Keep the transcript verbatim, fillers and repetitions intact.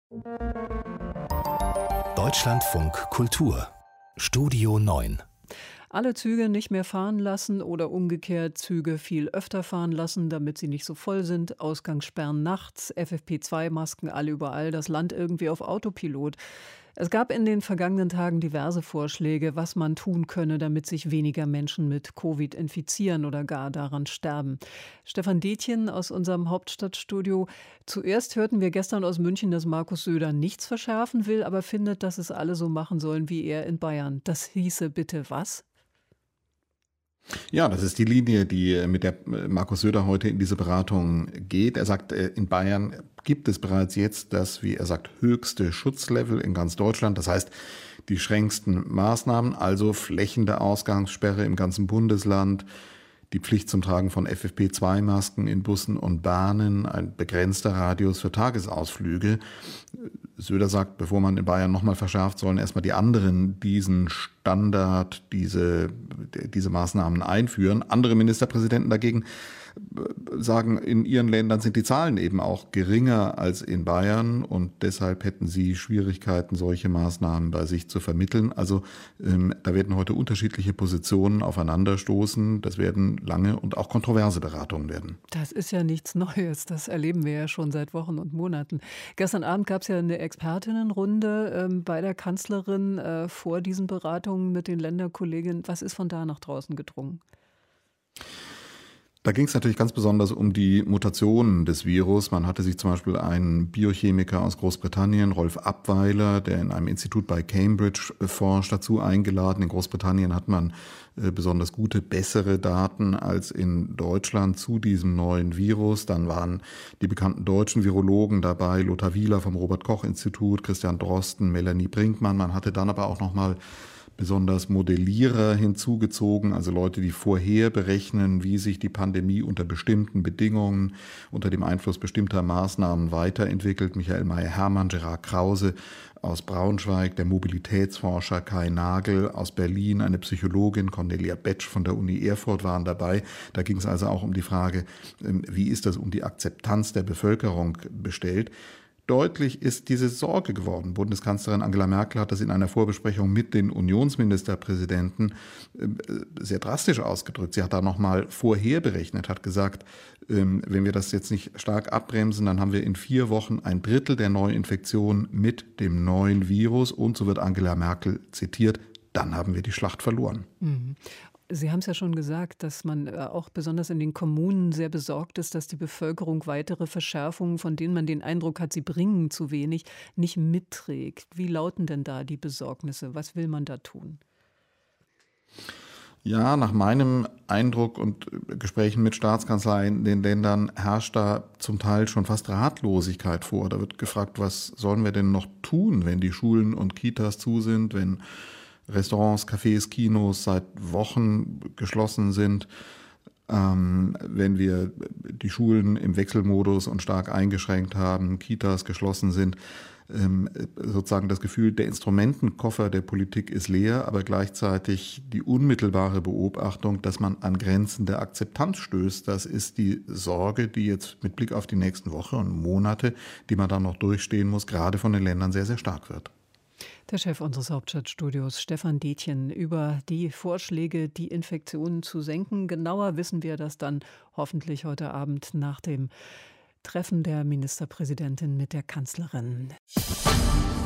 Deutschlandfunk Kultur Studio neun. Alle Züge nicht mehr fahren lassen oder umgekehrt Züge viel öfter fahren lassen, damit sie nicht so voll sind. Ausgangssperren nachts, F F P zwei Masken alle überall, das Land irgendwie auf Autopilot. Es gab in den vergangenen Tagen diverse Vorschläge, was man tun könne, damit sich weniger Menschen mit Covid infizieren oder gar daran sterben. Stefan Detjen aus unserem Hauptstadtstudio. Zuerst hörten wir gestern aus München, dass Markus Söder nichts verschärfen will, aber findet, dass es alle so machen sollen wie er in Bayern. Das hieße bitte was? Ja, das ist die Linie, die mit der Markus Söder heute in diese Beratung geht. Er sagt, in Bayern gibt es bereits jetzt das, wie er sagt, höchste Schutzlevel in ganz Deutschland. Das heißt, die strengsten Maßnahmen, also flächende Ausgangssperre im ganzen Bundesland, die Pflicht zum Tragen von F F P zwei Masken in Bussen und Bahnen, ein begrenzter Radius für Tagesausflüge. Söder sagt, bevor man in Bayern nochmal verschärft, sollen erstmal die anderen diesen Standard, diese, diese Maßnahmen einführen. Andere Ministerpräsidenten dagegen sagen, in ihren Ländern sind die Zahlen eben auch geringer als in Bayern und deshalb hätten sie Schwierigkeiten, solche Maßnahmen bei sich zu vermitteln. Also ähm, da werden heute unterschiedliche Positionen aufeinanderstoßen. Das werden lange und auch kontroverse Beratungen werden. Das ist ja nichts Neues. Das erleben wir ja schon seit Wochen und Monaten. Gestern Abend gab es ja eine Expertinnenrunde ähm, bei der Kanzlerin äh, vor diesen Beratungen mit den Länderkolleginnen. Was ist von da nach draußen gedrungen? Da ging es natürlich ganz besonders um die Mutationen des Virus. Man hatte sich zum Beispiel einen Biochemiker aus Großbritannien, Rolf Abweiler, der in einem Institut bei Cambridge forscht, dazu eingeladen. In Großbritannien hat man äh, besonders gute, bessere Daten als in Deutschland zu diesem neuen Virus. Dann waren die bekannten deutschen Virologen dabei, Lothar Wieler vom Robert-Koch-Institut, Christian Drosten, Melanie Brinkmann. Man hatte dann aber auch noch mal besonders Modellierer hinzugezogen, also Leute, die vorher berechnen, wie sich die Pandemie unter bestimmten Bedingungen, unter dem Einfluss bestimmter Maßnahmen weiterentwickelt. Michael Mayer-Hermann, Gerard Krause aus Braunschweig, der Mobilitätsforscher Kai Nagel aus Berlin, eine Psychologin, Cornelia Betsch von der Uni Erfurt waren dabei. Da ging es also auch um die Frage, wie ist das um die Akzeptanz der Bevölkerung bestellt. Deutlich ist diese Sorge geworden. Bundeskanzlerin Angela Merkel hat das in einer Vorbesprechung mit den Unionsministerpräsidenten sehr drastisch ausgedrückt. Sie hat da nochmal vorher berechnet, hat gesagt, wenn wir das jetzt nicht stark abbremsen, dann haben wir in vier Wochen ein Drittel der Neuinfektionen mit dem neuen Virus. Und so wird Angela Merkel zitiert, dann haben wir die Schlacht verloren. Mhm. Sie haben es ja schon gesagt, dass man auch besonders in den Kommunen sehr besorgt ist, dass die Bevölkerung weitere Verschärfungen, von denen man den Eindruck hat, sie bringen zu wenig, nicht mitträgt. Wie lauten denn da die Besorgnisse? Was will man da tun? Ja, nach meinem Eindruck und Gesprächen mit Staatskanzleien in den Ländern herrscht da zum Teil schon fast Ratlosigkeit vor. Da wird gefragt, was sollen wir denn noch tun, wenn die Schulen und Kitas zu sind, wenn Restaurants, Cafés, Kinos seit Wochen geschlossen sind, ähm, wenn wir die Schulen im Wechselmodus und stark eingeschränkt haben, Kitas geschlossen sind. Ähm, sozusagen das Gefühl, der Instrumentenkoffer der Politik ist leer, aber gleichzeitig die unmittelbare Beobachtung, dass man an Grenzen der Akzeptanz stößt. Das ist die Sorge, die jetzt mit Blick auf die nächsten Wochen und Monate, die man dann noch durchstehen muss, gerade von den Ländern sehr, sehr stark wird. Der Chef unseres Hauptstadtstudios, Stefan Detjen, über die Vorschläge, die Infektionen zu senken. Genauer wissen wir das dann hoffentlich heute Abend nach dem Treffen der Ministerpräsidentin mit der Kanzlerin.